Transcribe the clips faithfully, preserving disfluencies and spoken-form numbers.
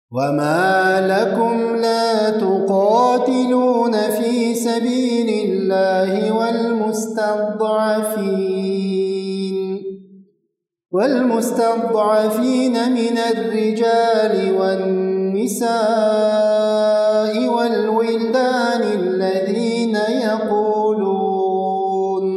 وما لكم لا تقاتلون في سبيل الله والمستضعفين والمستضعفين من الرجال والنساء والولدان الذين يقولون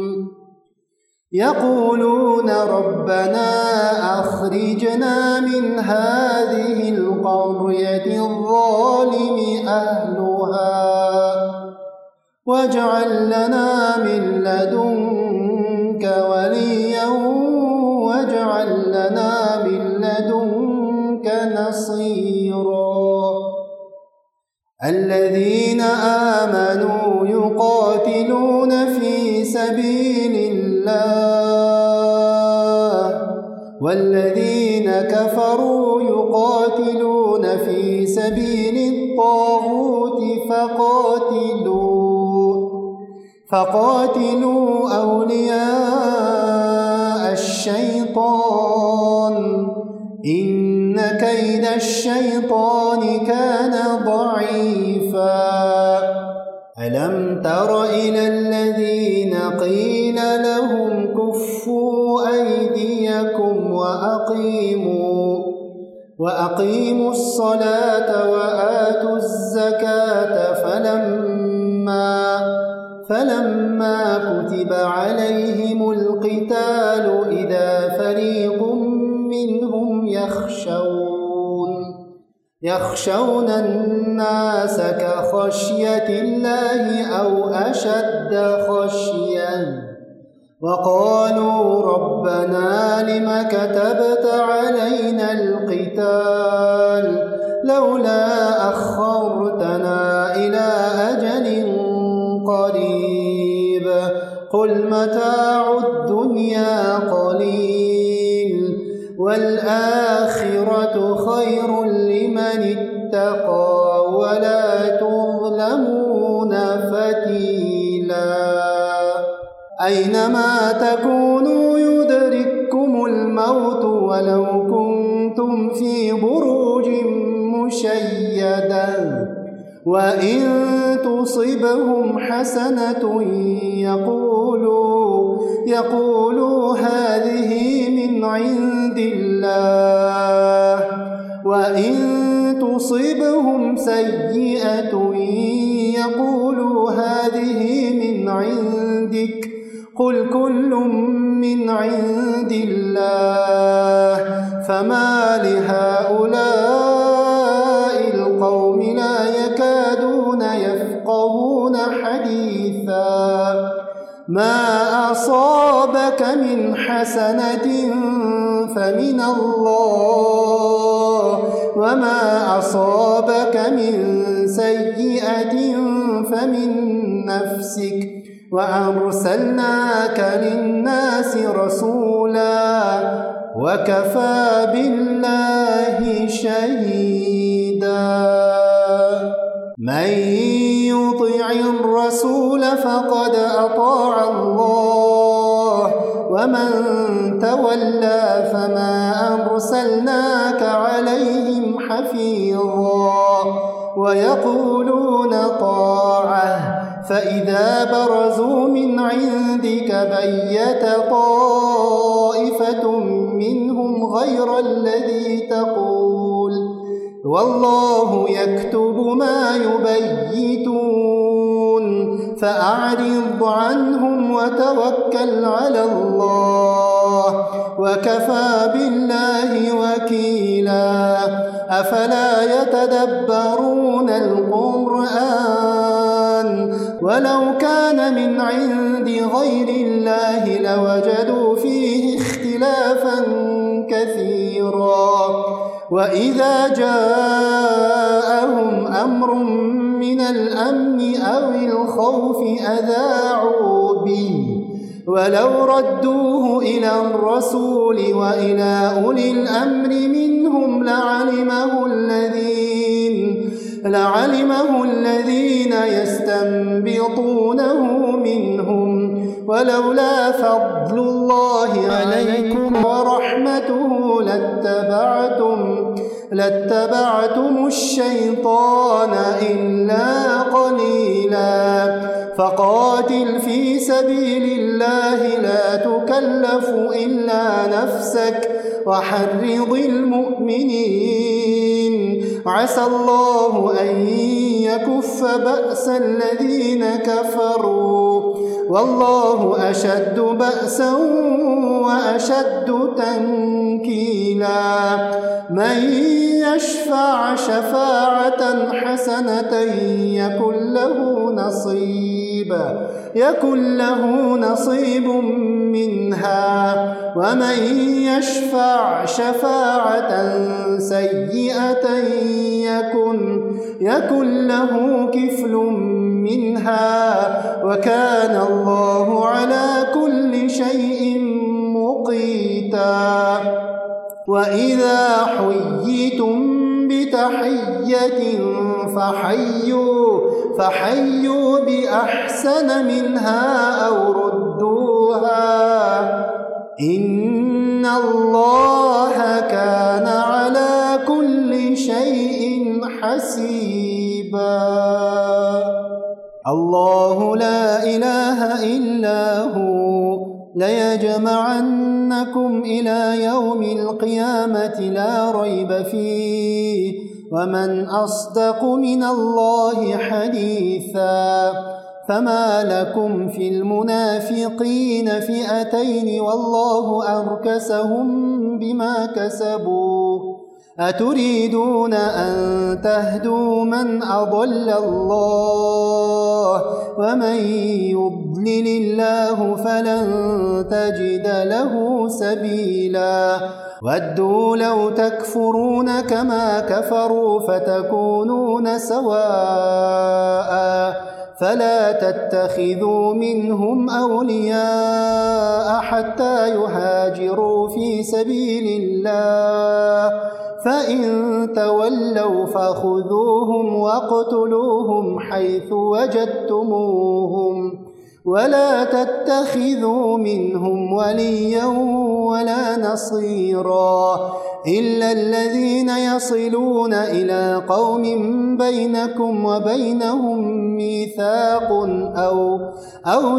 يقولون ربنا أخرجنا من هذه القرية الظالم أهلها واجعل لنا من لدنك وليا واجعل لنا من لدنك نصيرا. الذين آمنوا يقاتلون في سبيل الله والذين كفروا يقاتلون في سبيل الطاغوت فقاتلوا فقاتلوا أولياء الشيطان إن كيد الشيطان كان ضعيفا. ألم تر إلى الذين قيل لهم كفوا أيديكم وأقيموا وأقيموا الصلاة وآتوا الزكاة فلما فلما كتب عليهم القتال إذا فريق منهم يخشون يخشون الناس كخشية الله أو أشد خشية وقالوا ربنا لم كتبت علينا القتال لولا أخرتنا إلى أجل قريب قل متاع الدنيا قليل والآخرة خير لمن اتقى ولا تظلمون فتيلا. أينما تكونوا يدرككم الموت ولو كنتم في بروج مشيدة وإن تصبهم حسنة يقولوا يقولوا هذه من عند الله وإن تصبهم سيئة يقولوا هذه من عندك قل كل من عند الله فما لهؤلاء القوم لا يكادون يفقهون حديثا. ما أصابك من حسنة فمن الله وما أصابك من سيئة فمن نفسك وأرسلناك للناس رسولا وكفى بالله شهيدا. من يطع الرسول فقد أطاع الله ومن تولى فما أرسلناك عليهم حفيظا ويقولون طاعة فإذا برزوا من عندك بيت طائفة منهم غير الذي تقول والله يكتب ما يبيتون فأعرض عنهم وتوكل على الله وكفى بالله وكيلا. أفلا يتدبرون القرآن ولو كان من عند غير الله لوجدوا فيه اختلافا كثيرا. وإذا جاءهم أمر من الأمن أو الخوف أذاعوا به ولو ردوه إلى الرسول وإلى أولي الأمر منهم لعلمه الذين لعلمه الذين يستنبطونه منهم ولولا فضل الله عليكم ورحمته لاتبعتم لاتبعتم الشيطان إلا قليلا فقاتل في سبيل الله لا تكلف إلا نفسك وحرض المؤمنين عسى الله أن يكف بأس الذين كفروا والله أشد بأسا وأشد تنكيلا من يشفع شفاعة حسنة يكن له نصيب يكن له نصيب منها ومن يشفع شفاعة سيئة يكن يكن له كفل منها وكان الله على كل شيء مقيتا وإذا حييتم بتحية فحيوا فحيوا بأحسن منها أو ردوها إن الله كان على كل شيء حسيبا الله لا إله إلا هو ليجمعنكم إلى يوم القيامة لا ريب فيه ومن أصدق من الله حديثا فما لكم في المنافقين فئتين والله أركسهم بما كسبوا أتريدون أن تهدوا من أضل الله ومن يضلل الله فلن تجد له سبيلا ودوا لو تكفرون كما كفروا فتكونون سواء فلا تتخذوا منهم أولياء حتى يهاجروا في سبيل الله فإن تولوا فخذوهم واقتلوهم حيث وجدتموهم ولا تتخذوا منهم وليا ولا نصيرا إلا الذين يصلون إلى قوم بينكم وبينهم ميثاق أو, أو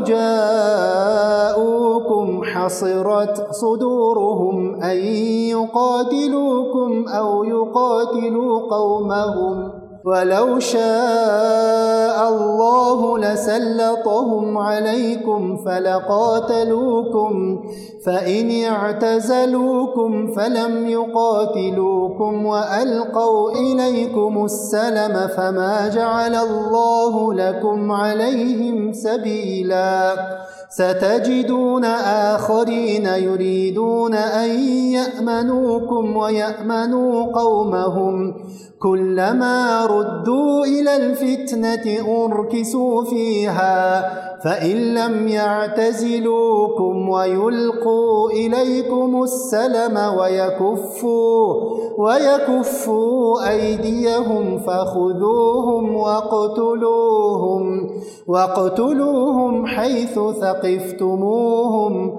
جاءوكم حصرت صدورهم أن يقاتلوكم أو يقاتلوا قومهم ولو شاء الله لسلطهم عليكم فلقاتلوكم فإن اعتزلوكم فلم يقاتلوكم وألقوا إليكم السلم فما جعل الله لكم عليهم سبيلا ستجدون آخرين يريدون أن يأمنوكم ويأمنوا قومهم كلما ردوا إلى الفتنة أركسوا فيها فإن لم يعتزلوكم ويلقوا إليكم السلم ويكفوا ويكفوا أيديهم فخذوهم واقتلوهم واقتلوهم حيث ثقفتموهم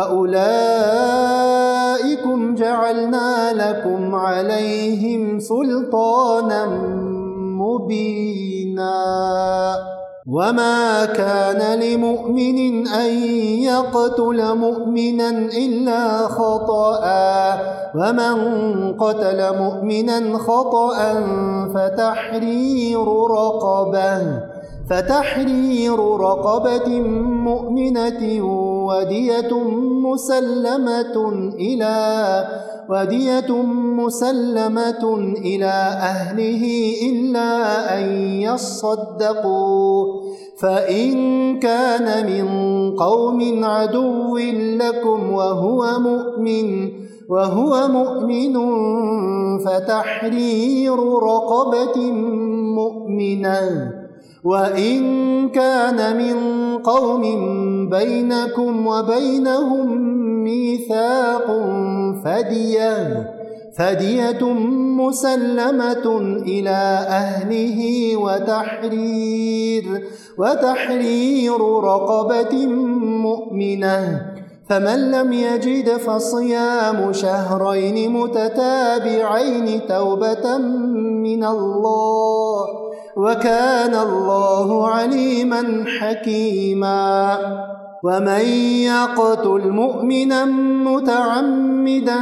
وأولئكم جعلنا لكم عليهم سلطانا مبينا وما كان لمؤمن أن يقتل مؤمنا إلا خطأ ومن قتل مؤمنا خطأ فتحرير رقبة فتحرير رقبة مؤمنة ودية مسلمة إلى ودية مسلمة إلى أهله إلا أن يصدقوا فإن كان من قوم عدو لكم وهو مؤمن وهو مؤمن فتحرير رقبة مؤمنة وإن كان من قوم بينكم وبينهم ميثاق فدية فدية مسلمة إلى أهله وتحرير وتحرير رقبة مؤمنة فمن لم يجد فصيام شهرين متتابعين توبة من الله وكان الله عليما حكيما ومن يقتل مؤمنا متعمدا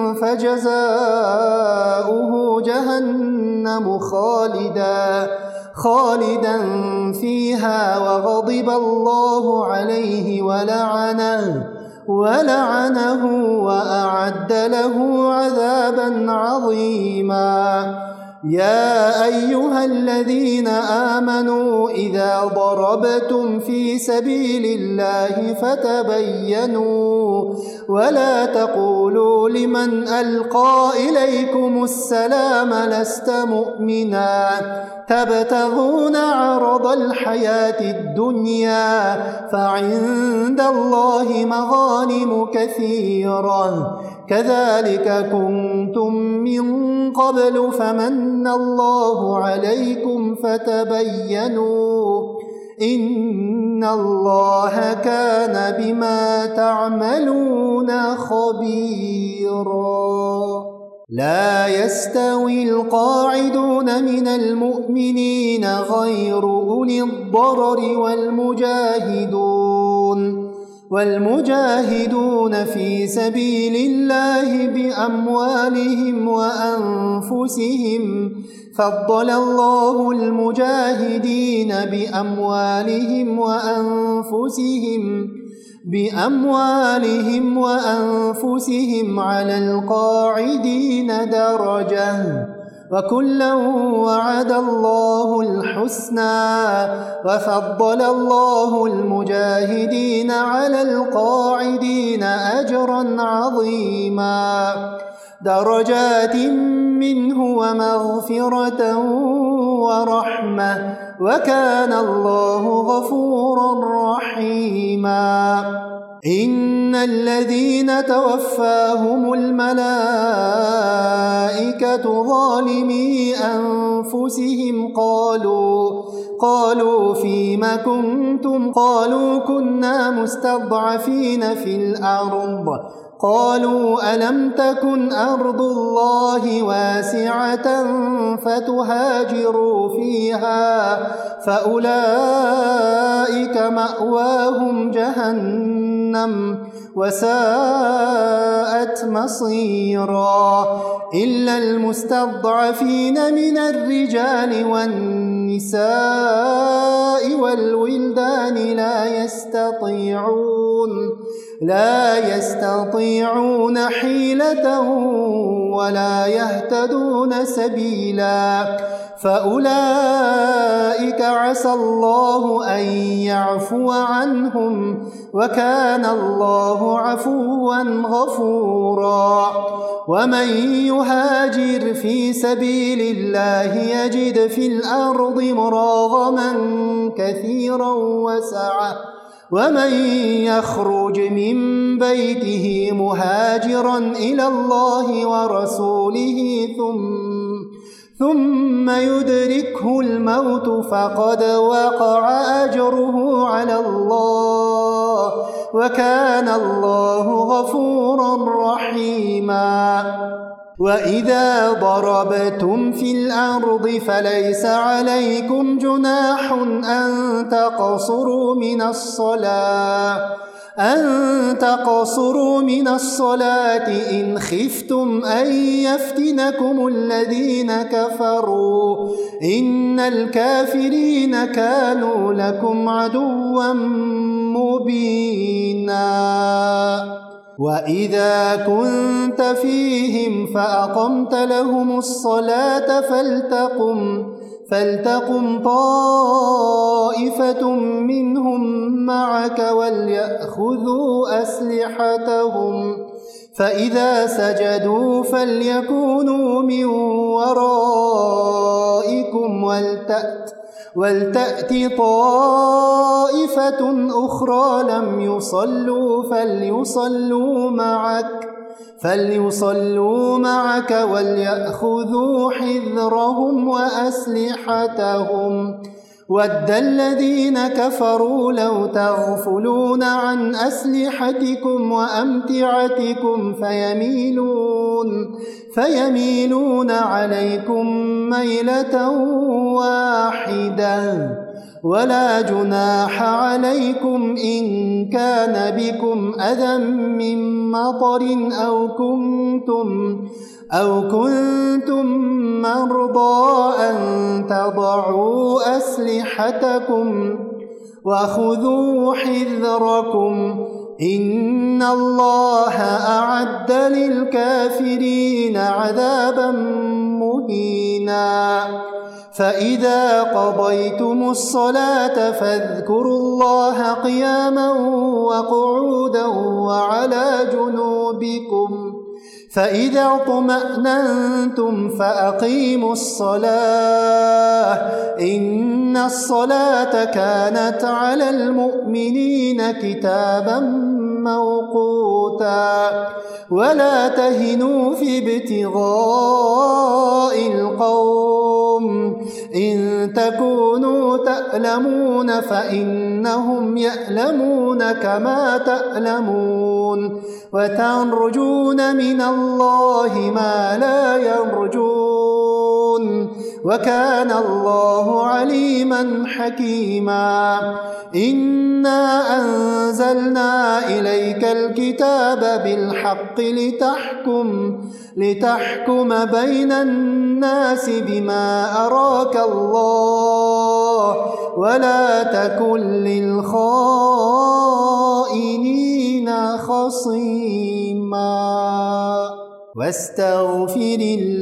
فجزاؤه جهنم خالدا خالدا فيها وغضب الله عليه ولعنه ولعنه وأعد له عذابا عظيما يا أيها الذين آمنوا إذا ضربتم في سبيل الله فتبينوا ولا تقولوا لمن ألقى إليكم السلام لست مؤمنا تبتغون عرض الحياة الدنيا فعند الله مغانم كثيرة كذلك كنتم من قبل فمن الله عليكم فتبينوا إن الله كان بما تعملون خبيرا لا يستوي القاعدون من المؤمنين غير أولي الضرر والمجاهدون والمجاهدون في سبيل الله بأموالهم وأنفسهم فضل الله المجاهدين بأموالهم وأنفسهم بأموالهم وأنفسهم على القاعدين درجة وكلا وعد الله الحسنى وفضل الله المجاهدين على القاعدين أجرا عظيما درجات منه ومغفرة ورحمة وكان الله غفورا رحيما إن الذين توفاهم الملائكة ظالمي أنفسهم قالوا قالوا فيم كنتم قالوا كنا مستضعفين في الأرض قالوا ألم تكن أرض الله واسعة فتهاجروا فيها فأولئك مأواهم جهنم وساءت مصيرا إلا المستضعفين من الرجال والنساء والولدان لا يستطيعون لا يستطيعون حيلة ولا يهتدون سبيلا فأولئك عسى الله أن يعفو عنهم وكان الله عفوا غفورا ومن يهاجر في سبيل الله يجد في الأرض مراغما كثيرا وسعة ومن يخرج من بيته مهاجرا إلى الله ورسوله ثم ثم يدركه الموت فقد وقع أجره على الله وكان الله غفورا رحيما وإذا ضربتم في الأرض فليس عليكم جناح أن تقصروا من الصلاة أن تقصروا من الصلاة إن خفتم أن يفتنكم الذين كفروا إن الكافرين كانوا لكم عدوا مبينا وإذا كنت فيهم فأقمت لهم الصلاة فلتقم فلتقم طائفة منهم معك وليأخذوا أسلحتهم فإذا سجدوا فليكونوا من ورائكم ولتأت ولتأت طائفة أخرى لم يصلوا فليصلوا معك فليصلوا معك وليأخذوا حذرهم وأسلحتهم ود الذين كفروا لو تغفلون عن أسلحتكم وأمتعتكم فيميلون فيميلون عليكم ميلة واحدة ولا جناح عليكم إن كان بكم أذى من مطر أو كنتم أو كنتم مرضى أن تضعوا أسلحتكم وخذوا حذركم إن الله أعد للكافرين عذابا مهينا فإذا قضيتم الصلاة فاذكروا الله قياما وقعودا وعلى جنوبكم فإذا اطمأننتم فأقيموا الصلاة إن الصلاة كانت على المؤمنين كتابا موقوتا ولا تهنوا في ابتغاء القوم إن تكونوا تألمون فإنهم يألمون كما تألمون وترجون من الله ما لا يرجون وكان الله عليما حكيما إنا أنزلنا إليك الكتاب بالحق لتحكم لتحكم بين الناس بما أراك الله ولا تكن للخائنين خصيما واستغفر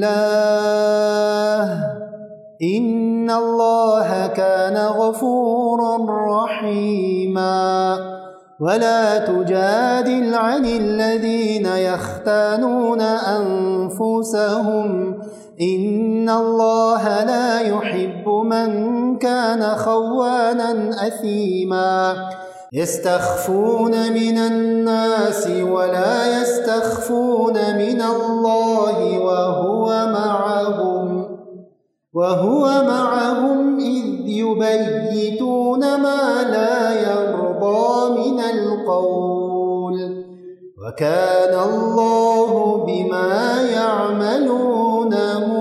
الله إن الله كان غفورا رحيما ولا تجادل عن الذين يختانون أنفسهم إن الله لا يحب من كان خوانا أثيما يستخفون من الناس ولا يستخفون من الله وهو معهم وهو معهم إذ يبيتون ما لا يرضى من القول وكان الله بما يعملون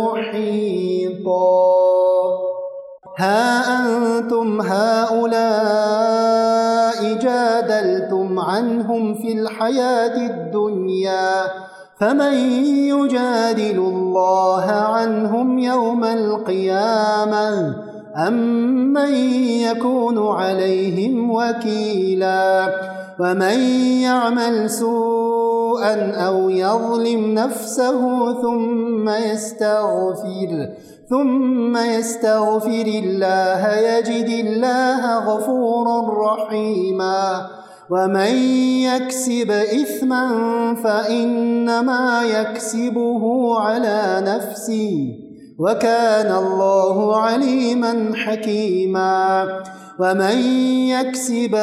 محيطا ها أنتم هؤلاء جادلتم عنهم في الحياة الدنيا فمن يجادل الله عنهم يوم القيامة أم من يكون عليهم وكيلا ومن يعمل سوءا أو يظلم نفسه ثم يستغفر ثم يستغفر الله يجد الله غفورا رحيما ومن يكسب إثما فإنما يكسبه على نفسه وكان الله عليما حكيما ومن يكسب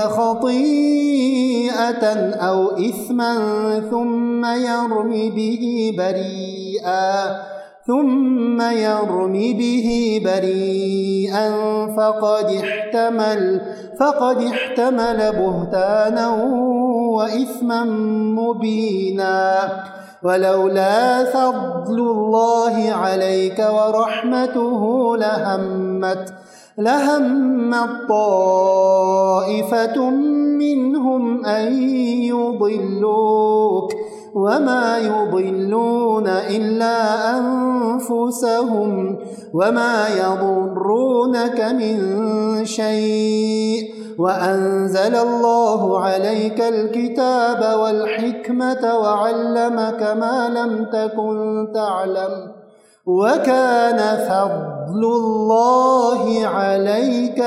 خطيئة أو إثما ثم يرم به بريئا ثم يرم به بريئا فقد احتمل فقد احتمل بهتانا وإثما مبينا ولولا فضل الله عليك ورحمته لهمت لهمت طائفة منهم أن يضلوك وما يضلون إلا أنفسهم وما يضرونك من شيء وأنزل الله عليك الكتاب والحكمة وعلمك ما لم تكن تعلم وكان فضل الله عليك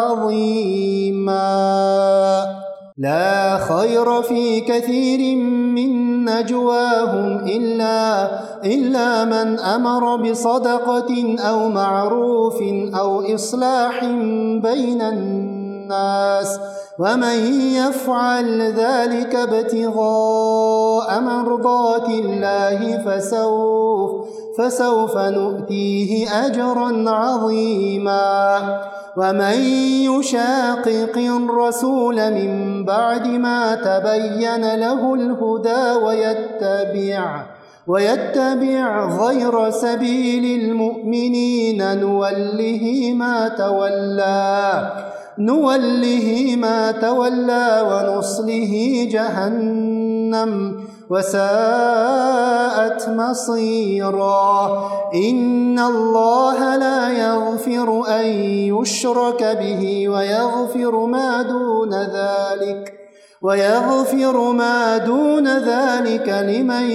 عظيما لا خير في كثير من نجواهم إلا, إلا من أمر بصدقة أو معروف أو إصلاح بين الناس ومن يفعل ذلك ابتغاء مرضات الله فسوف فسوف نؤتيه أجرا عظيما. ومن يشاقق الرسول من بعد ما تبين له الهدى ويتبع ويتبع غير سبيل المؤمنين نوله ما تولى نوله ما تولى ونصله جهنم وساءت مصيرا. إن الله لا يغفر أن يشرك به ويغفر ما دون ذلك ويغفر ما دون ذلك لمن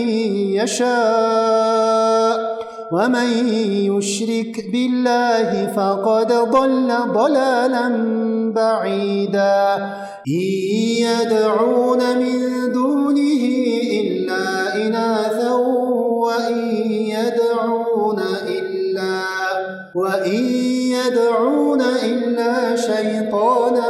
يشاء ومن يشرك بالله فقد ضل ضلالا بعيدا. إن يدعون من دونه إلا إناثا وإن يدعون إلا وإن يدعون إلا شيطانا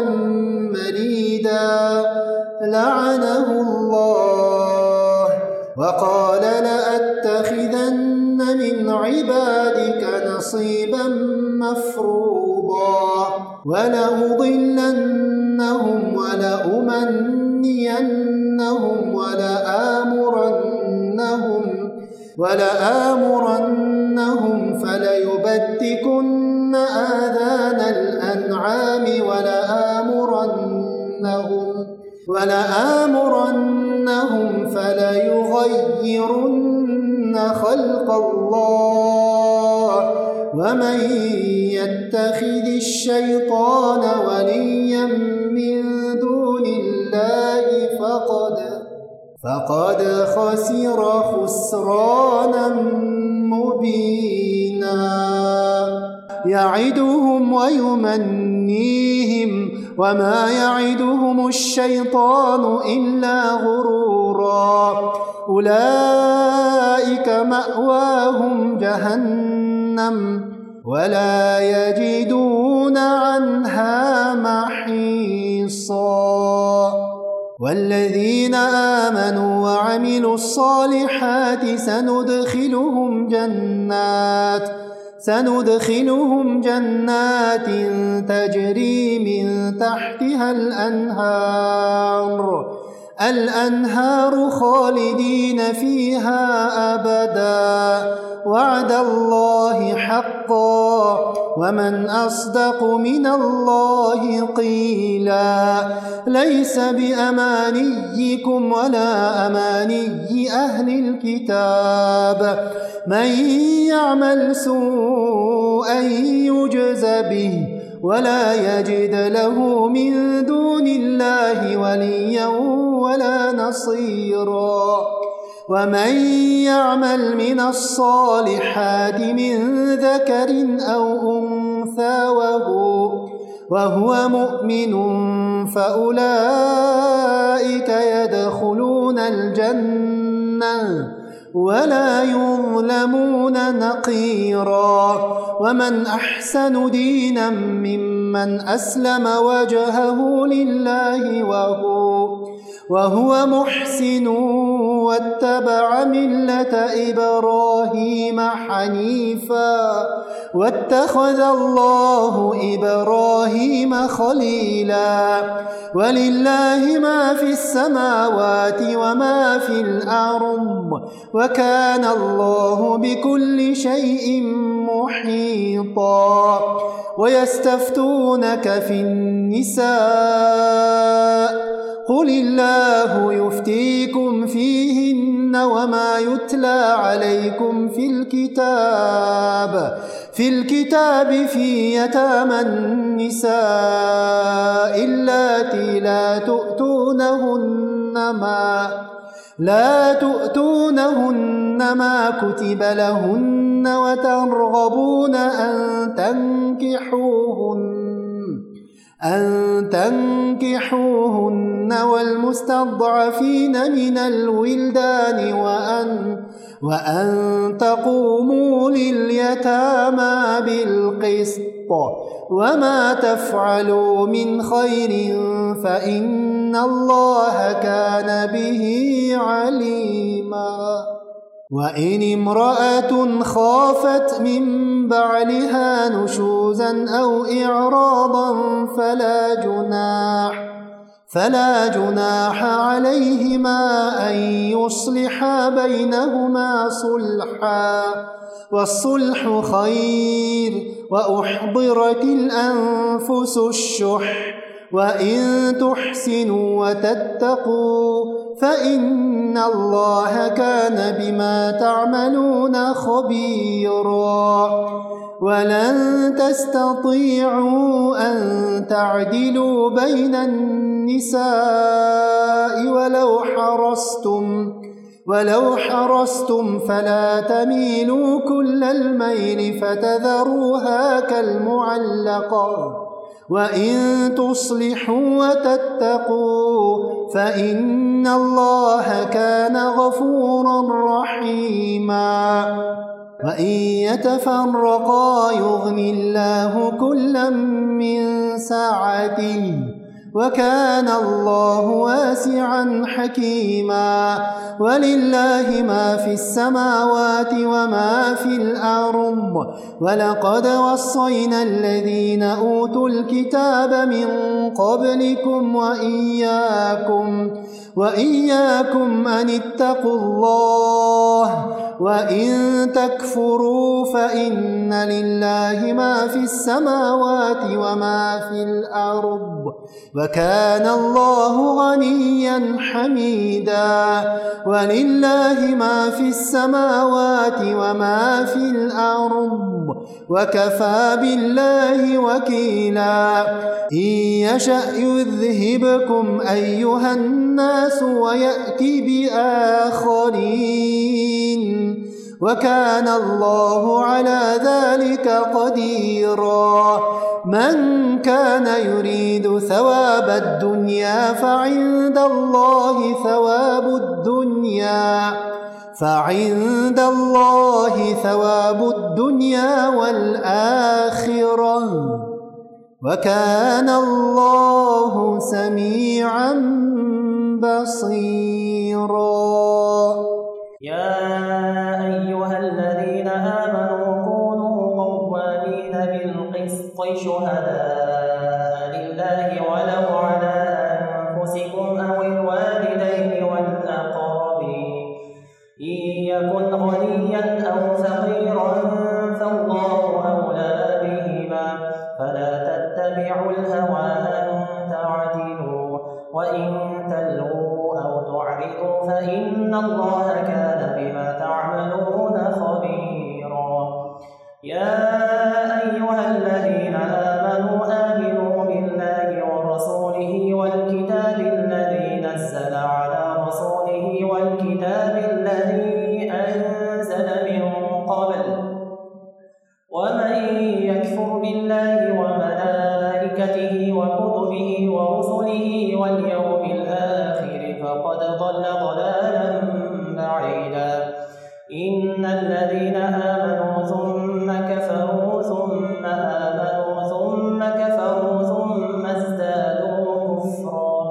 مريدا لعنه الله وقال لأتخذن من عبادك نصيبا مفروضا ولأضلنهم ولأمنينهم ولآمرنهم ولآمرنهم فليبتكن آذان الأنعام ولآمرنهم ولآمرنهم فليغيرن خلق الله. ومن يتخذ الشيطان وليا من دون الله فقد فقد خسر خسرانا مبينا. يعدهم ويمنيهم وما يعدهم الشيطان إلا غرورا. أولئك مأواهم جهنم ولا يجدون عنها محيصا. والذين آمنوا وعملوا الصالحات سندخلهم جنات سندخلهم جنات تجري من تحتها الأنهار الأنهار خالدين فيها أبدا وعد الله حقا ومن أصدق من الله قيلا. ليس بأمانيكم ولا أماني أهل الكتاب من يعمل سوءا يجز به ولا يجد له من دون الله وليا ولا نصيرا. ومن يعمل من الصالحات من ذكر أو أنثى وهو, وهو مؤمن فأولئك يدخلون الجنة ولا يظلمون نقيرا. ومن أحسن دينا ممن أسلم وجهه لله وهو, وهو محسن واتبع ملة إبراهيم حنيفا واتخذ الله إبراهيم خليلا. ولله ما في السماوات وما في الأرض وكان الله بكل شيء محيطا. ويستفتونك في النساء قل الله يفتيكم فيهن وما يتلى عليكم في الكتاب في الكتاب في يتامى النساء اللاتي لا تؤتونهن ما لا تؤتونهن ما كتب لهن وترغبون أن تنكحوهن أن تنكحوهن والمستضعفين من الولدان وأن وأن تقوموا لليتامى بالقسط وما تفعلوا من خير فإن الله كان به عليما. وإن امرأة خافت من بعلها نشوزا أو إعراضا فلا جناح فلا جناح عليهما أن يصلحا بينهما صلحا والصلح خير وأحضرت الأنفس الشح وإن تحسنوا وتتقوا فإن الله كان بما تعملون خبيرا ولن تستطيعوا أن تعدلوا بين النساء ولو حرصتم ولو حرصتم فلا تميلوا كل الميل فتذروها كالمعلقة وإن تصلحوا وتتقوا فإن الله كان غفورا رحيما وإن يتفرقا يغن الله كلا من سعته وكان الله واسعا حكيما ولله ما في السماوات وما في الأرض ولقد وصينا الذين أوتوا الكتاب من قبلكم وإياكم وإياكم أن اتقوا الله وإن تكفروا فإن لله ما في السماوات وما في الأرض وكان الله غنيا حميدا ولله ما في السماوات وما في الأرض وكفى بالله وكيلا إن يشأ يذهبكم أيها الناس ويأتي بآخرين وكان الله على ذلك قديرا من كان يريد ثواب الدنيا فعند الله ثواب الدنيا فعند الله ثواب الدنيا والآخرة وكان الله سميعا بصيرا يا أيها الذين آمنوا كونوا قوامين بالقسط شهداء لله ولو على أنفسكم أو الوالدين والأقربين إن يكن غنيا أو فقيرا فالله أولى بهما فلا تتبعوا الهوى أن تعدلوا وإن تلووا أو تعرضوا فإن الله كان بما تعملون خبيرا يا أيها الذين آمنوا آمنوا بالله ورسوله والكتاب الذي نزل على رسوله والكتاب الذي أنزل من قبل ومن يكفر بالله وملائكته وكتبه ورسله واليوم الآخر فقد ضل ضلالا بعيدا إن الذين آمنوا ثم كفروا ثم آمنوا ثم كفروا ثم ازدادوا كفرا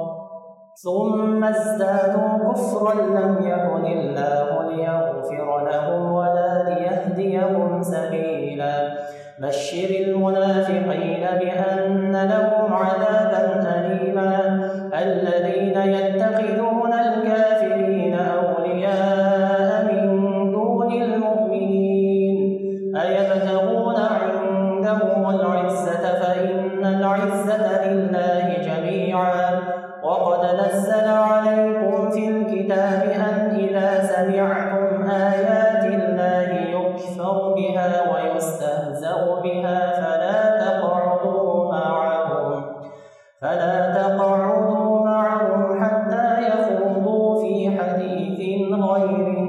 ثم ازدادوا كفرا لم يكن الله ليغفر لهم ولا ليهديهم سبيلا بشر المنافقين بأن لهم عذابا أليما الذين يتخذون الكافرين أولياء من دون المؤمنين أيبتغون عندهم العزة فإن العزة لله جميعا وقد نزل عليكم في الكتاب أن إذا سمعتم آيات الله يكفر بها ويستهزأ بها فلا تقعدوا معهم فلا تقعدوا معهم حتى يخوضوا في حديث غيره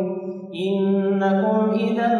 إنكم إذا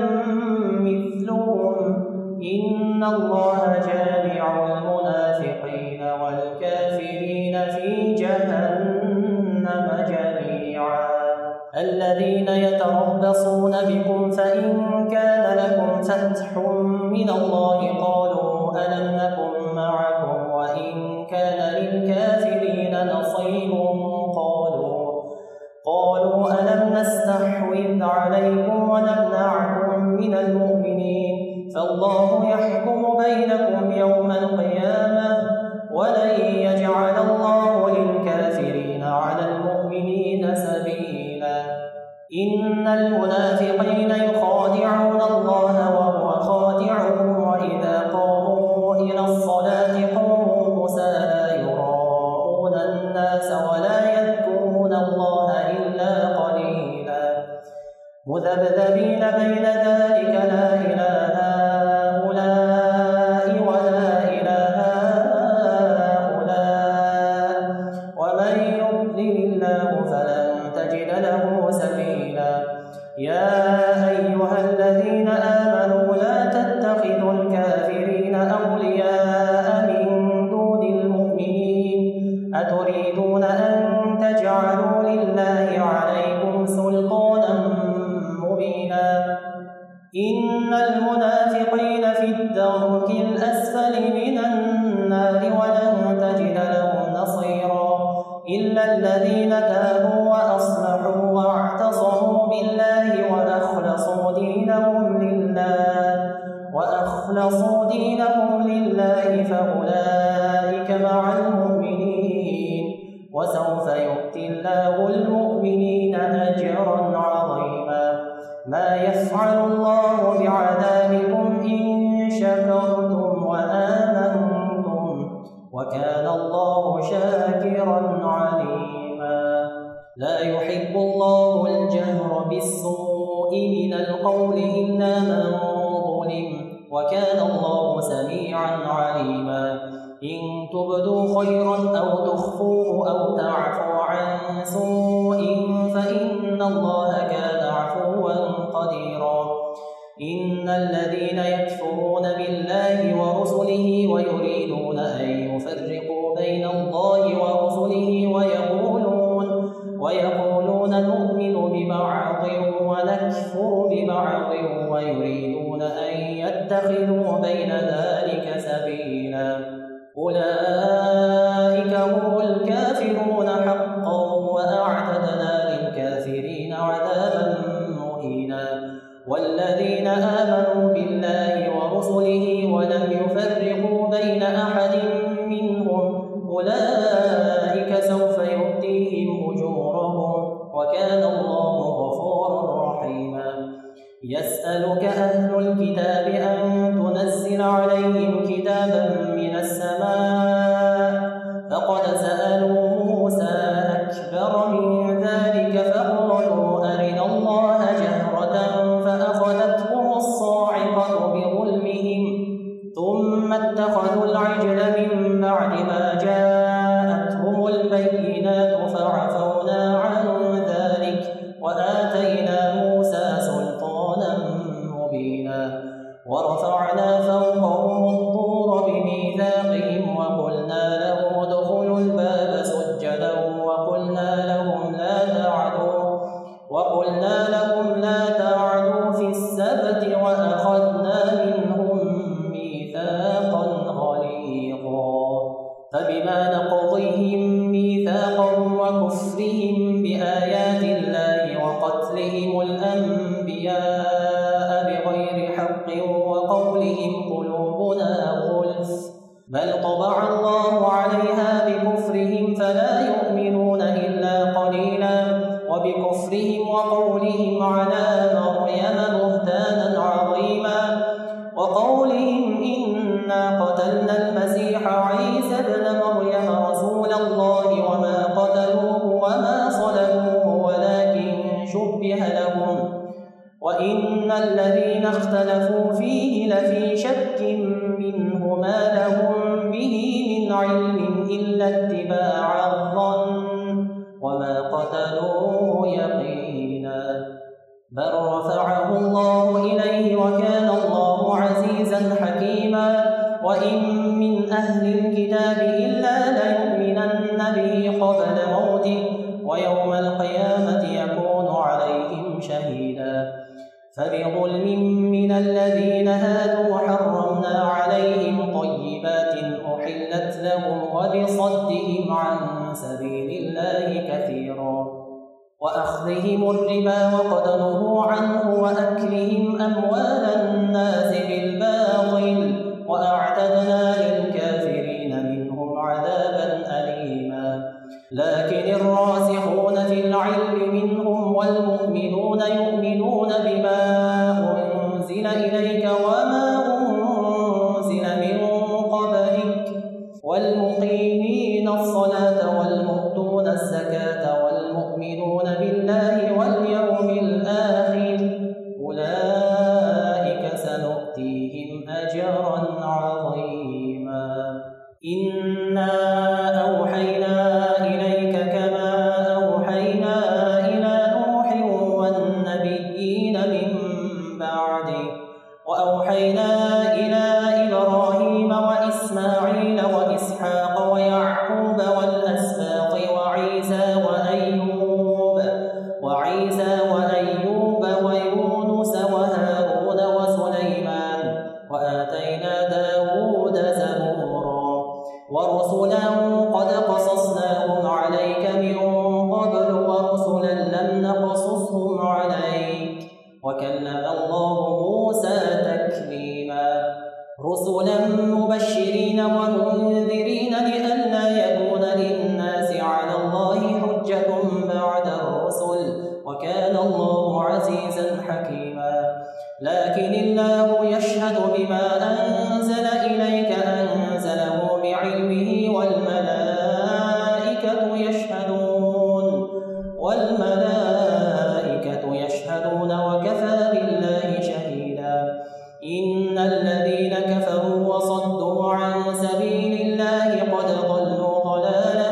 مثلهم إن الله جامع المنافقين والكافرين في جهنم جميعا الذين يتربصون بكم فإن كان لكم فتح من الله قالوا ألم نكن معكم وإن كان للكافرين نصيب قالوا قالوا ألم نستحوذ عليكم ونمنعكم من المؤمنين فالله يحكم بينكم يوم القيامة ولن يجعل الله للكافرين على المؤمنين سبيلا. إن المنافقين يخادعون الله وهو خادعهم وإذا قاموا إلى الصلاة قاموا كسالى يراءون الناس ولا يذكرون الله إلا قليلا مذبذبين بين ذلك لا إله هؤلاء ولا إله هؤلاء ومن يضلل الله فلن تجد له سبيلا. يا أيها الذين آمنوا لا تتخذوا الكافرين أولياء من دون المؤمنين أتريدون أن تجعلوا لله عليكم سلطانا مبينا. إن المنافقين في الدرك الأسفل من النار ولن تجد لهم نصيرا إلا الذين تابوا وأصلحوا واعتصموا بالله وأخلصوا دينهم لله وأخلصوا دينهم لله فأولئك مع المؤمنين وسوف يؤتي الله المؤمنين أجرا عظيما. ما يفعل الله بعذابكم إن شكرتم وآمنتم وكان الله شاكرا عليما. لا يحب الله الجهر بالسوء من القول إلا من ظلم وكان الله سميعا عليما. إن تبدوا خيرا أو تخفوه أو تعفوا عن سوء فإن الله كان عفوا قديرا. إن الذين يكفرون بالله ورسله ويريدون أن يفرقوا بين الله ورسله ويقولون ويقولون نؤمن ببعض ونكفر ببعض ويريدون أن يتخذوا بين ذلك سبيلا أولئك هم الكافرون حقا وأعتدنا للكافرين عذابا مهينا. والذين آمنوا بالله ورسله ولم يفرقوا بين أحد منهم أولئك سوف يؤتيهم أجورهم وكان الله غفورا رحيما. يسألك أهل الكتاب أن تنزل عليهم كتابا من السماء فقد سألوا موسى أكبر من ذلك فقالوا أرنا الله جهرة فأخذتهم الصاعقة بظلمهم ثم اتخذوا العجل من بعد ما جاءتهم البينات فعفونا عن ذلك وآتينا موسى سلطانا مبينا. ورفعنا فوقهم الطور بميثاقهم وقلنا لهم ادخلوا الباب سجدا وقلنا لهم لا تعدوا وقلنا لهم لا تعدوا في السبت وأخذنا منهم ميثاقا غليظا. فبما نقضهم ميثاقهم وكفرهم بآيات الله وقتلهم الأنبياء بغير حق وقولهم قلوبنا غلف بل طبع الله عليها بكفرهم فلا يؤمنون إلا قليلا وبكفرهم وقولهم على مريم بهتانا عظيما وقولهم إنا قتلنا المسيح عيسى ابن مريم رسول الله وما قتلوه وما صلبوه ولكن شبه لهم وإن الذين اختلفوا فيه لفي شك منه ما لهم به من علم إلا اتباع الظن وما قتلوه يقينا بل رفعه الله إليه وكان الله عزيزا حكيما. وإن من أهل الكتاب إلا ليؤمنن به قبل موته ويوم القيامة يكون عليهم شهيدا. فبظلم من الذين هادوا حرمنا عليهم طيبات أحلت لهم وبصدهم عن سبيل الله كثيرا وأخذهم الربا وقد نهوا عنه وأكلهم أموال الناس بالباطل وأعتدنا للكافرين منهم عذابا أليما. لكن الراسخون في العلم منهم والمؤمنون يؤمنون بما أنزل إليك وما أنزل من قبلك والمقيمين الصلاة والمؤتون الزكاة والمؤمنون بالله واليوم الآخر أولئك سنؤتيهم أجرا عظيما. إنا أوحينا إليك كما أوحينا إلى نوح والنبيين من بعده وأوحينا إلى إبراهيم وإسماعيل وإسحاق ويعقوب والأسباط وعيسى وأيوب وعيسى وأيوب ويونس وهارون وسليمان وآتينا داود زبورا ورسلا قد قصصناهم عليك من قبل ورسلا لم نقصصهم عليك وكلم الله موسى تكليما. رسلا مبشرين ومنذرين لئلا يكون للناس على الله حجة بعد الرسل وكان الله عزيزا حكيما. لكن الله يشهد بما أنزل إليك أنزله بعلمه والملائكة يشهدون والملائكة يشهدون وكفى بالله شهيدا. إن الذين كفروا وصدوا عن سبيل الله قد ضلوا ضلالا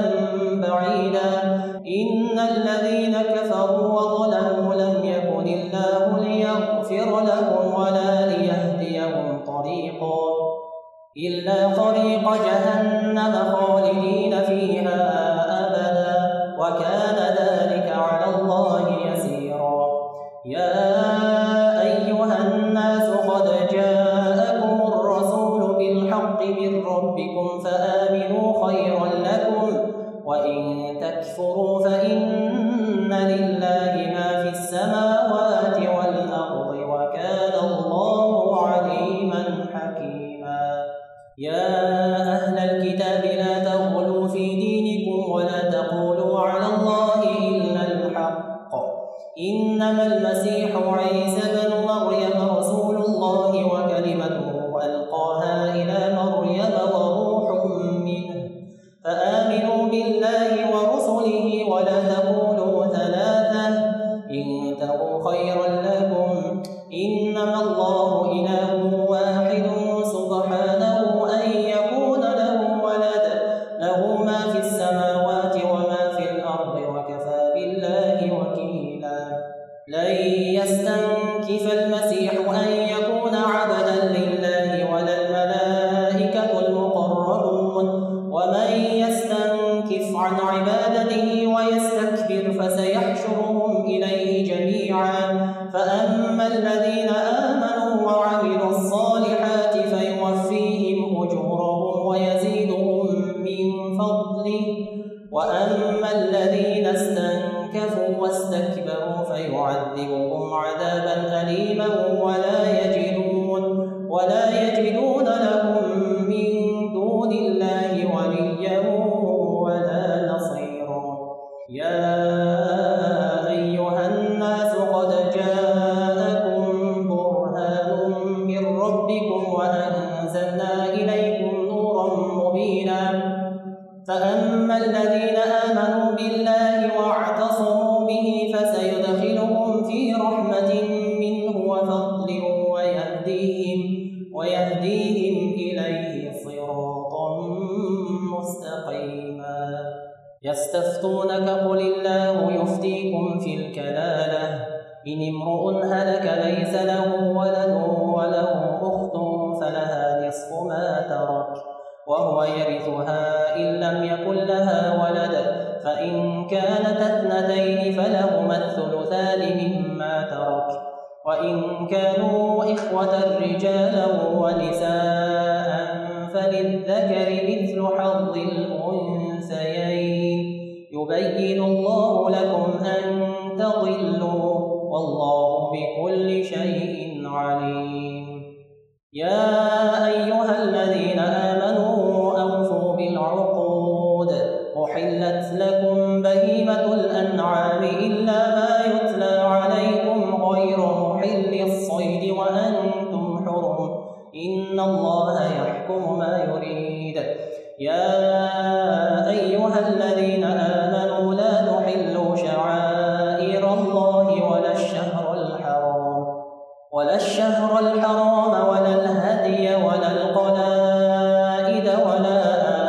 بعيدا. إن الذين كفروا وظلموا لم يكن الله ليغفر لهم ولا ليهديهم طريقا إلا طريق جهنم خالدين فيها أبدا وكان ذلك على الله يسيرا. يا أيها الناس قد جاءكم الرسول بالحق من ربكم فآمنوا خيرا لكم وإن تكفروا فإن لله ما في السماوات والأرض وكان الله عليما حكيما. يا أهل الكتاب لا تغلوا في دينكم ولا تقولوا على الله إلا الحق إنما المسيح عيسى بن مريم رسول الله وكلمته ألقاها إلى مريم وروح منه فآمنوا بالله ورسله ولا تقولوا ثلاثة انتهوا خيرا لكم إنما الله إله واحد سبحانه أن يكون له ولد له ما في السماوات وما في الأرض وكفى بالله وكيلا. لن يستنكف المسيح أن يكون عبدا لله ولا الملائكة المقربون ومن يستنكف عن عبادته ويستكبر فسيحشرهم إليه جميعا. فأما الذين آمنوا وعملوا الصالحات فيوفيهم أجورهم ويزيدهم من فضله وأما الذين استنكفوا واستكبروا فيعذبهم عذابا أليما ولا يجدون ولا يجدون لهم من دون الله وليا ولا نصيرا. يا أيها الناس قد جاءكم برهان من ربكم وأنزلنا إليكم نورا مبينا. فأما الذين آمنوا بالله واعتصموا به فسيدخلهم في رحمة منه وفضل ويهديهم ويهديهم إليه صراطا مستقيما. يستفتونك قل الله يفتيكم في الكلالة إن امرؤ هلك ليس له ولد وله أخت فلها نصف ما ترك وهو يرثها إن لم يكن لها ولد فإن كانت اثنتين فلهما الثلثان مما ترك وإن كانوا إخوة رجالا ونساء فللذكر مثل حظ الأنثيين يبين الله لكم أن تضلوا والله بكل شيء عليم. يا أيها الذين آمنوا أوفوا بالعقود أحلت لكم بهيمة الأنعام إلا ما يتلى عليكم غير محل الصيد وأنتم حرم إن الله يحكم ما يريد. يا أيها الذين آمنوا لا تحلوا شعائر الله ولا الشهر الحرام ولا الشهر الحرام ولا الهدي ولا القلائد ولا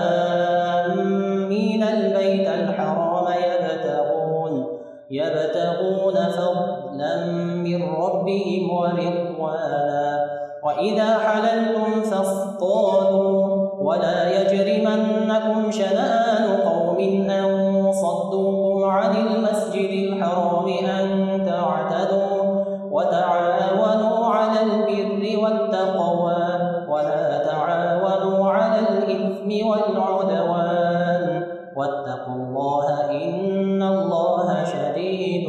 آمين البيت الحرام يبتغون يبتغون فضلا من ربهم ورضوانا وإذا حللتم فاصطادوا ولا يجرمنكم شنآن قوم أن صدوكم عن المسجد الحرام أن تعتدوا وتعاونوا على البر والتقوى ولا تعاونوا على الإثم والعدوان واتقوا الله إن الله شديد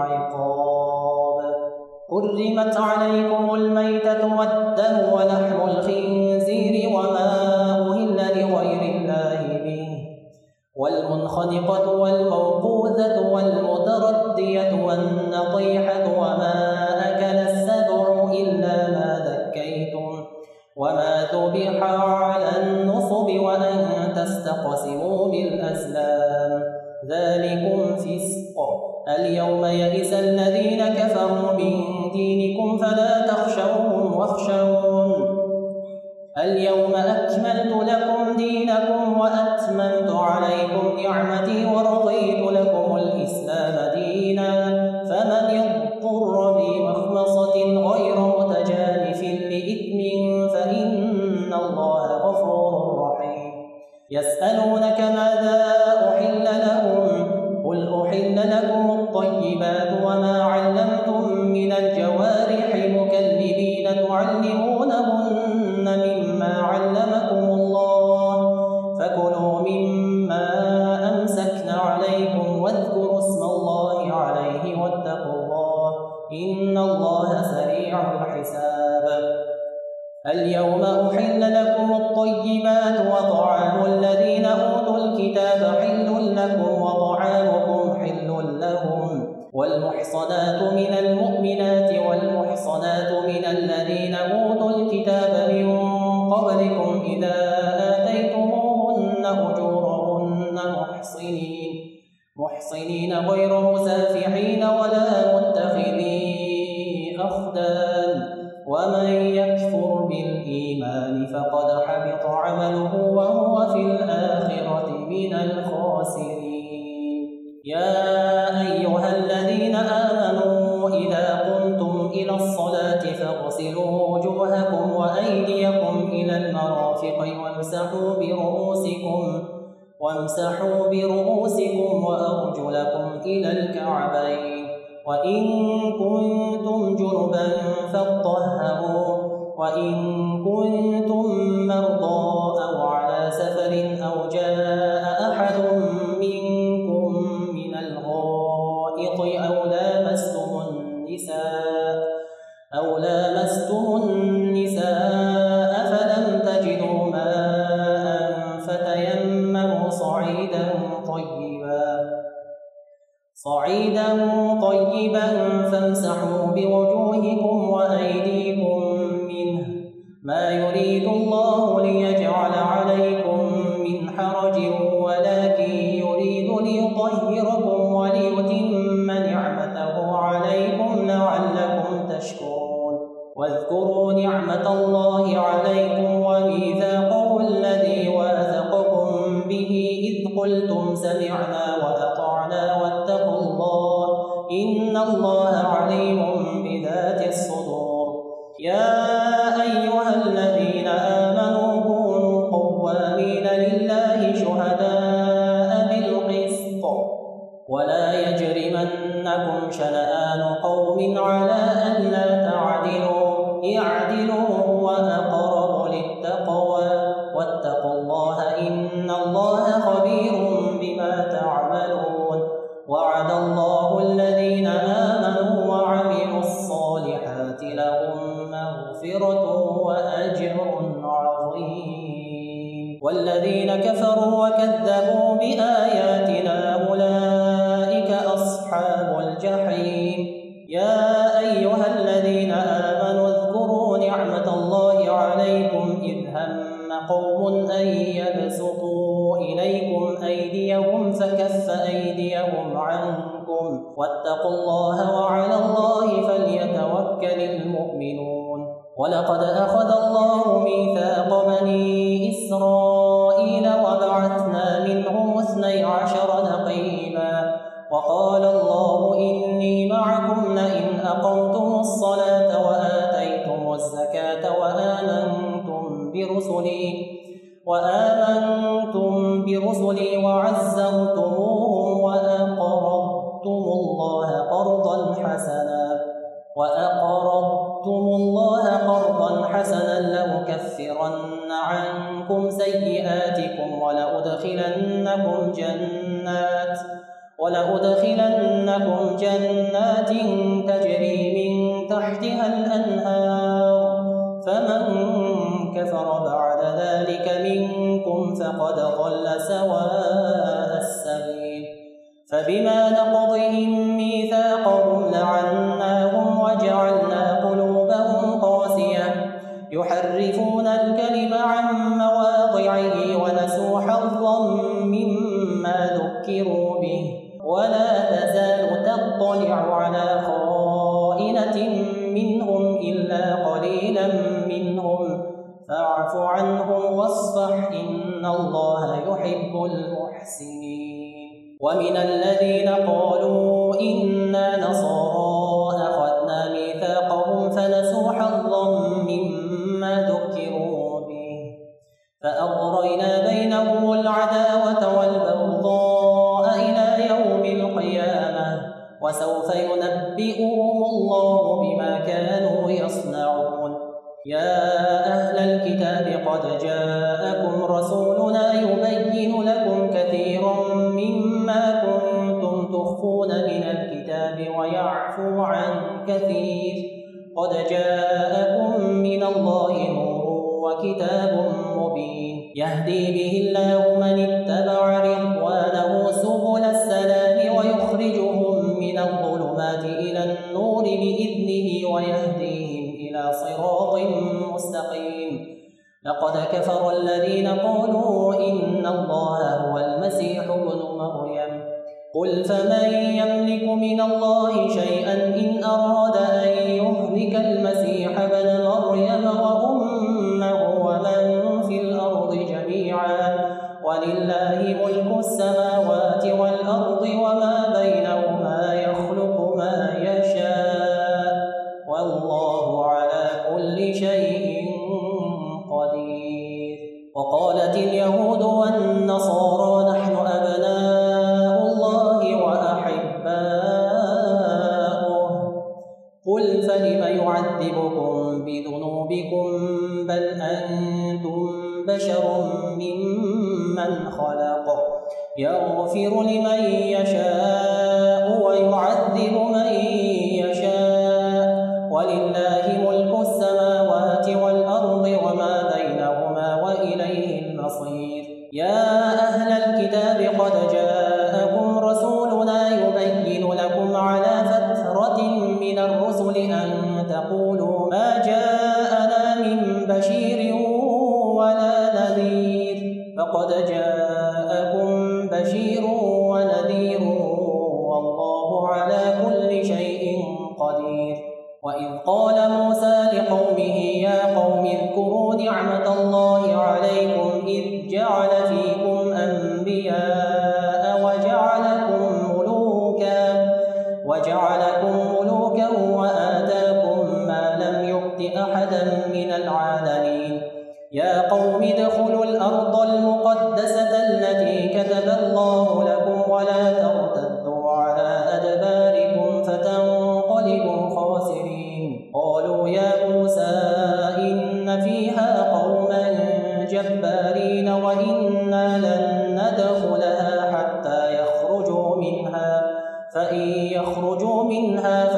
العقاب. حرمت عليكم الميتة والدم ولحم الخنزير وما أهل لغير الله به والمنخنقة والموقوذة والمتردية والنطيحة وما أكل السبع إلا ما ذكيتم وما ذبح على النصب وأن تستقسموا بالأزلام ذلكم فسق. اليوم يئس الذين كفروا من دينكم فلا تخشوهم واخشون اليوم أكملت لكم دينكم وأتممت عليكم نعمتي ورضيت لكم الإسلام دينا فمن اضطر في مخمصة غير متجانف لإثم فإن الله غفور رحيم. يسألونك ماذا أحل لهم قل أحل لكم الطيبات وما علمتم من الجوارح مكلبين تعلمونهن مما علمكم الله فكلوا مما أمسكن عليكم واذكروا اسم الله عليه واتقوا الله إن الله سريع الحساب. اليوم أحل لكم الطيبات وطعام الذين أوتوا الكتاب حل لكم وطعامكم حل لهم والمحصنات من المؤمنات والمحصنات من الذين أوتوا الكتاب من قبلكم إذا آتيتموهن أجورهن محصنين محصنين غير مسافحين ولا متخذي أخدان ومن يكفر بالإيمان فقد حبط عمله وهو في الآخرة من الخاسرين. يا أيها الذين آمنوا إذا قمتم إلى الصلاة فاغسلوا وجوهكم وأيديكم إلى المرافق وامسحوا برؤوسكم وامسحوا برؤوسكم وأرجلكم إلى الكعبين وإن كنتم جنبا فاطهروا وإن كنتم مرضى أو على سفر أو جاء أحد منكم من الغائط أو لامستم النساء أو لامستم النساء فلم تجدوا ماء فتيمموا صعيدا طيبا صعيدا طيبا فامسحوا بوجوهكم وأيديكم منه ما يريد الله ليجعل عليكم من حرج ولكن يريد ليطهركم وليتم نعمته عليكم لعلكم تشكرون. واذكروا نعمة الله عليكم وميثاقه الذي واثقكم به إذ قلتم سمعنا وأطعنا واتقوا الله إن الله عليم بذات الصدور. يا أيها الذين آمنوا كونوا قوامين لله شهداء بالقسط ولا يجرمنكم شنآن قوم على ألا تعدلوا اعدلوا هو أقرب للتقوى واتقوا الله إن الله خبير بما تعملون. وعد الله الذين والذين كفروا وكذبوا بآياتنا أولئك أصحاب الجحيم. يا أيها الذين آمنوا اذكروا نعمة الله عليكم إذ هم قوم أن يبسطوا إليكم أيديهم فكف أيديهم عنكم واتقوا الله وعلى الله فليتوكل المؤمنون. ولقد أخذ الله ميثاق بني إسرائيل وبعثنا منهم اثني عشر نقيبا وقال الله إني معكم لئن أقمتم الصلاة وآتيتم الزكاة وآمنتم برسلي وآمنتم برسلي وعزرتموهم وأقرضتم الله قرضا حسنا وأقرضتم الله قرضا حسنا لأكفرن عنكم سيئاتكم ولأدخلنكم جنات ولأدخلنكم جنات تجري من تحتها الأنهار فمن كفر بعد ذلك منكم فقد ضل سواء السبيل. فبما نقضهم ميثاقهم لعناهم وجعلنا قلوبهم قاسية يحرفون الكلم عن مواضعه ونسوا حظا مما ذكروا به ولا تزال تطلع على خائنة منهم إلا قليلا منهم فاعف عنهم واصفح إن الله يحب المحسنين. ومن الذين قالوا إنا نصارى أخذنا ميثاقهم فنسوا حظا مما ذكروا به فأغرينا بينهم العداوة والبغضاء إلى يوم القيامة وسوف ينبئهم الله بما كانوا يصنعون. يا أهل الكتاب قد جاءكم رسولنا يبين لكم كثيرا مما كنتم تخفون من الكتاب ويعفو عن كثير قد جاءكم من الله نور وكتاب مبين يهدي به الله من اتبع رضوانه سبل السلام ويخرجهم من الظلمات إلى النور بإذنه ويهديهم إلى صراط مستقيم. لقد كفر الذين قالوا إن الله هو المسيح ابن مريم قل فمن يملك من الله شيئا إن أراد أن يهلك المسيح ابن مريم وأمه ومن في الأرض جميعا ولله ملك السماوات والأرض وما بينهما يخلق ما يشاء والله على كل شيء قدير. وقالت اليهود والنصارى نحن أبناء الله وأحباؤه قل فلم يعذبكم بذنوبكم بل أنتم بشر ممن خلق يغفر لمن يشاء ويعذب من يشاء ولله ملك السماوات والأرض وما بينهما وإليه المصير. يا أهل الكتاب قد جاءكم رسولنا يبين لكم على فترة من الرسل أن تقولوا ما جاءنا من بشير ولا نذير فقد جاءكم بشير ونذير والله على كل شيء قدير. وإذ قال موسى لقومه يا قوم اذكروا نعمة الله عليكم إذ جعل فيكم أنبياء وجعلكم ملوكا وجعلكم ملوكا وآتاكم ما لم يؤت أحدا من العالمين. يا قوم ادخلوا الأرض المقدسة التي كتب الله لكم ولا ترتدوا على أدباركم فتنقلبوا خاسرين. قالوا يا موسى إن فيها قوما جبارين وإنا لن ندخلها حتى يخرجوا منها فإن يخرجوا منها